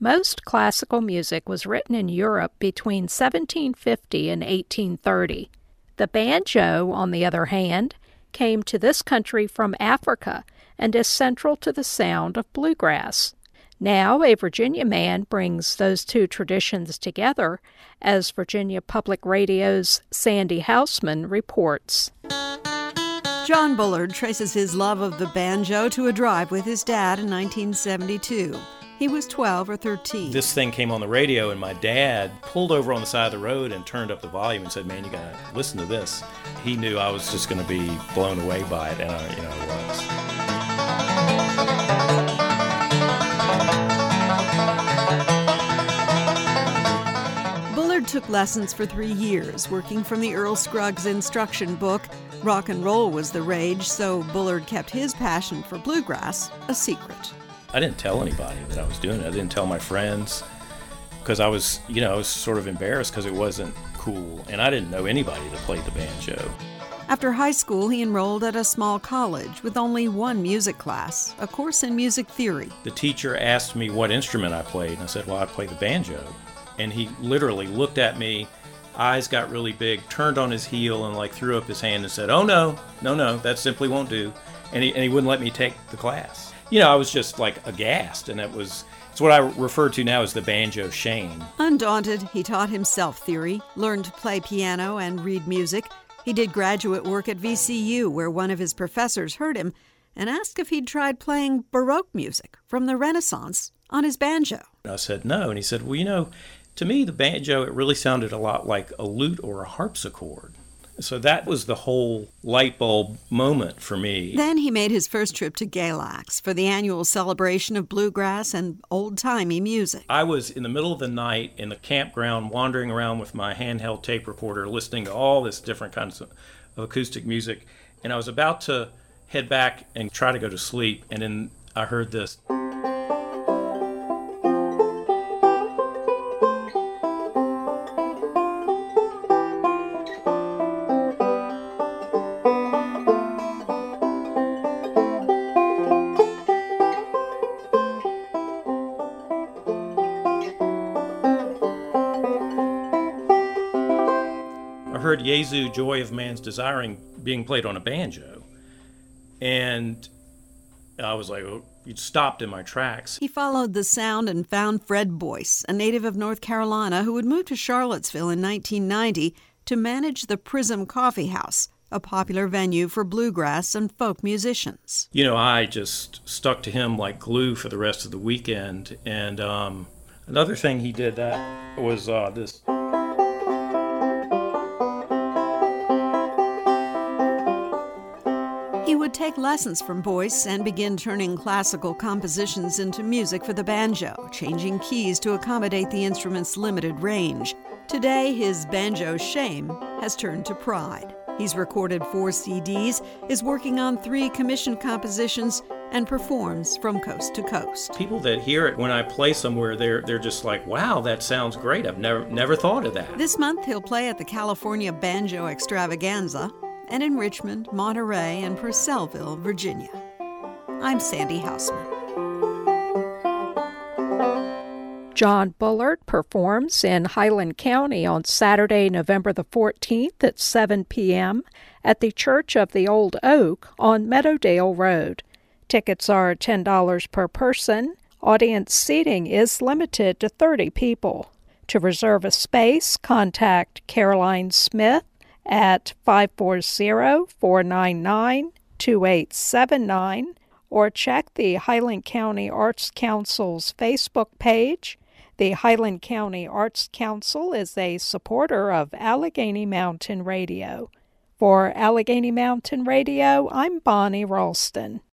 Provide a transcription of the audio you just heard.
Most classical music was written in Europe between 1750 and 1830. The banjo, on the other hand, came to this country from Africa and is central to the sound of bluegrass. Now, a Virginia man brings those two traditions together, as Virginia Public Radio's Sandy Hausman reports. John Bullard traces his love of the banjo to a drive with his dad in 1972. He was 12 or 13. This thing came on the radio, and my dad pulled over on the side of the road and turned up the volume and said, "Man, you gotta listen to this." He knew I was just going to be blown away by it, and I was. Bullard took lessons for 3 years, working from the Earl Scruggs instruction book. Rock and roll was the rage, so Bullard kept his passion for bluegrass a secret. I didn't tell anybody that I was doing it. I didn't tell my friends because I was sort of embarrassed because it wasn't cool, and I didn't know anybody that played the banjo. After high school, he enrolled at a small college with only one music class, a course in music theory. The teacher asked me what instrument I played, and I said, "Well, I play the banjo." And he literally looked at me, eyes got really big, turned on his heel, and threw up his hand and said, "Oh, no, that simply won't do." And he wouldn't let me take the class. I was just aghast, and it's what I refer to now as the banjo shame. Undaunted, he taught himself theory, learned to play piano and read music. He did graduate work at VCU, where one of his professors heard him and asked if he'd tried playing Baroque music from the Renaissance on his banjo. I said no, and he said, "Well, to me, the banjo, it really sounded a lot like a lute or a harpsichord." So that was the whole light bulb moment for me. Then he made his first trip to Galax for the annual celebration of bluegrass and old-timey music. I was in the middle of the night in the campground wandering around with my handheld tape recorder listening to all this different kinds of acoustic music, and I was about to head back and try to go to sleep, and then I heard this. I heard Jesu, Joy of Man's Desiring being played on a banjo. And I was it stopped in my tracks. He followed the sound and found Fred Boyce, a native of North Carolina who had moved to Charlottesville in 1990 to manage the Prism Coffee House, a popular venue for bluegrass and folk musicians. I just stuck to him like glue for the rest of the weekend. And another thing he did that was this. He would take lessons from Boyce and begin turning classical compositions into music for the banjo, changing keys to accommodate the instrument's limited range. Today, his banjo shame has turned to pride. He's recorded 4 CDs, is working on 3 commissioned compositions, and performs from coast to coast. People that hear it when I play somewhere, they're just like, "Wow, that sounds great. I've never thought of that." This month, he'll play at the California Banjo Extravaganza, and in Richmond, Monterey, and Purcellville, Virginia. I'm Sandy Hausman. John Bullard performs in Highland County on Saturday, November the 14th at 7 p.m. at the Church of the Old Oak on Meadowdale Road. Tickets are $10 per person. Audience seating is limited to 30 people. To reserve a space, contact Caroline Smith at 540-499-2879 or check the Highland County Arts Council's Facebook page. The Highland County Arts Council is a supporter of Allegheny Mountain Radio. For Allegheny Mountain Radio, I'm Bonnie Ralston.